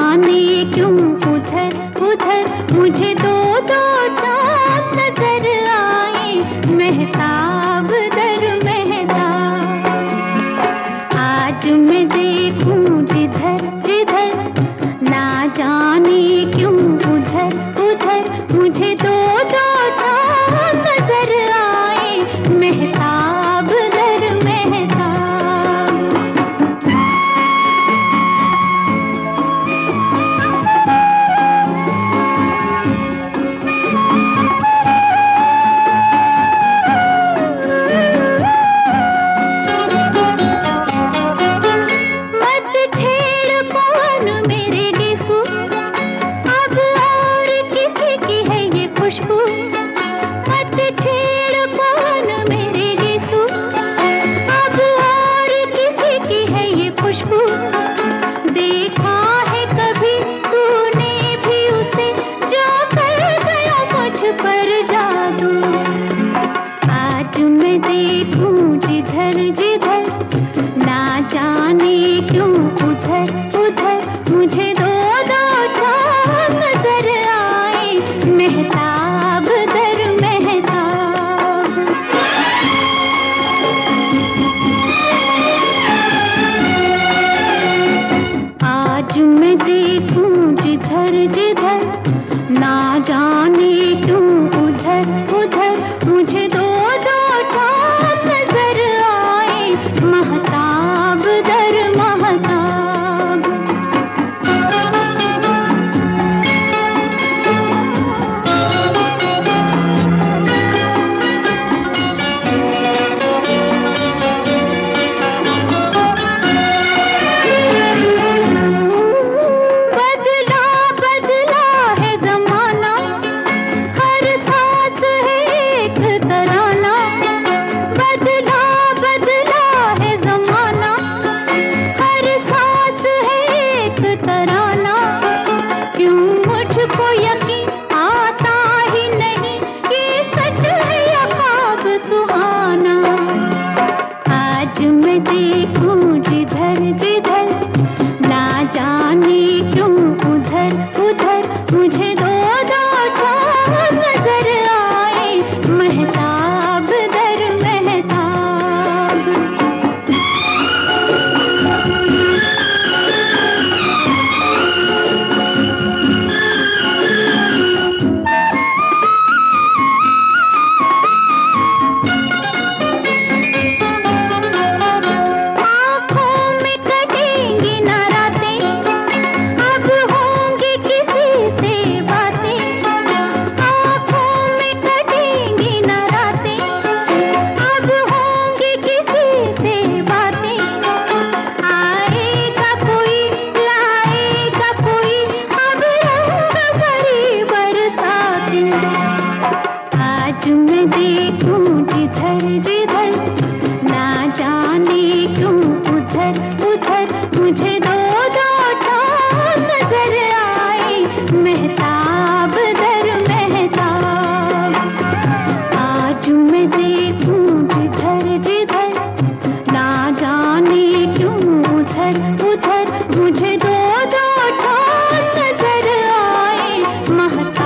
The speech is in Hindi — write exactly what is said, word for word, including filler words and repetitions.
जाने क्यों उधर उधर मुझे दो दो चाँद नजर आए, महताब दर महताब। आज मैं देखूं जिधर जिधर, ना जाने क्यों उधर उधर मुझे दो दो चाँद नजर आए, महताब दर महताब। खुशबू मत छेड़ कौन मेरे यीशु, अब और किसी की है ये खुशबू। देखा है कभी तूने भी उसे, जो कर गया मुझ पर जादू। आज मैं देखूं जिधर जिधर, ना जाने क्यों उधर उधर मुझे दो दो चाँद नजर आए, महताब दर महताब। आज मैं देखूं जिधर जिधर, ना जाने क्यों उधर उधर मुझे दो दो चाँद नजर आए, महताब दर महताब। बदला बदला है जमाना, हर सांस है एक तराना। बदला बदला है जमाना, हर सांस है एक तराना। क्यों मुझको यकीन आता ही नहीं, ये सच है या ख्वाब सुहाना। आज मैं देखूं जिधर जिधर, ना जाने क्यों उधर उधर मुझे दो दो चाँद नजर आए, महताब दर महताब। आँखों में कटेंगी ना रातें, अब होंगी किसी से बातें। आँखों में कटेंगी ना रातें, अब होंगी किसी से बातें। आएगा कोई लाएगा कोई, अब रंग भरी बरसाती। आज मैं देखूं जिधर जिधर, ना जाने क्यों उधर उधर मुझे दो दो चाँद नजर आए, महताब दर महताब। आज मैं देखूं जिधर जिधर, ना जाने क्यों उधर उधर मुझे दो दो चाँद नजर आए, महताब